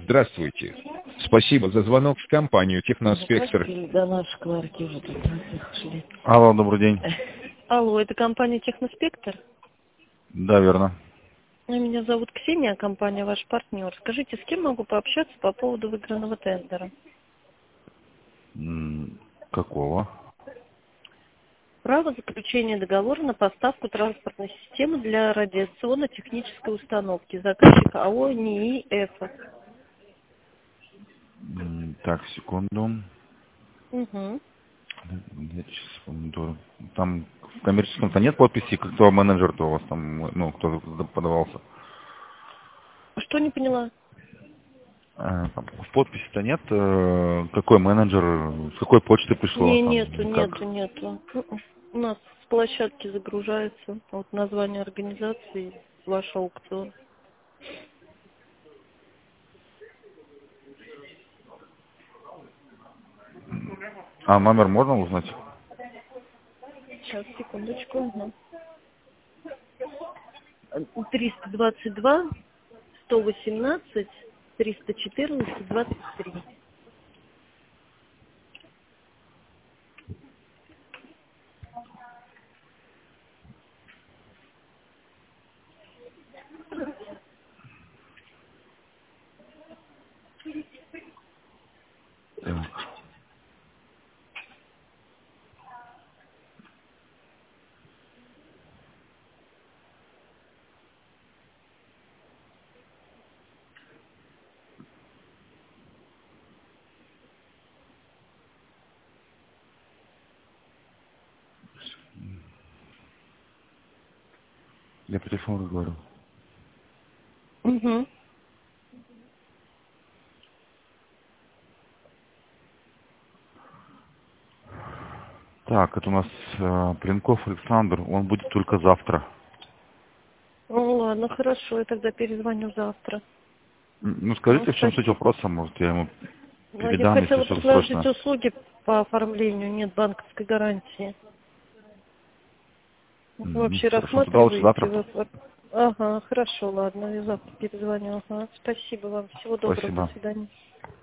Здравствуйте. Спасибо за звонок в компанию «Техноспектр». До нашей квартиры тут шли. Алло, добрый день. Алло, это компания «Техноспектр»? Да, верно. Меня зовут Ксения, компания «Ваш партнер». Скажите, с кем могу пообщаться по поводу выигранного тендера? Какого? Право заключения договора на поставку транспортной системы для радиационно-технической установки. Заказчик АО НИИ «ЭФО». Так, секунду. Угу. Я сейчас помню. Там в коммерческом-то нет подписи, кто менеджер-то у вас там, ну, кто подавался? Что не поняла? Там в подписи-то нет, какой менеджер, с какой почты пришло? Там, Нету. У нас с площадки загружается вот название организации, ваш аукцион. А номер можно узнать? Сейчас, секундочку. Угу. 322 118 314 23. Так. Я по телефону говорю. Угу. Так, это у нас Пленков Александр, он будет только завтра. Ну ладно, хорошо, я тогда перезвоню завтра. Ну, скажите, в чем суть Спасибо. вопроса, может, я ему Я передам, если хотела что-то предложить срочно. услуги по оформлению, нет банковской гарантии. Вообще Хорошо, туда лучше рассматриваете завтра. вы? Ага, хорошо, ладно, я завтра перезвоню. Ага, спасибо вам, всего доброго, до Спасибо. свидания.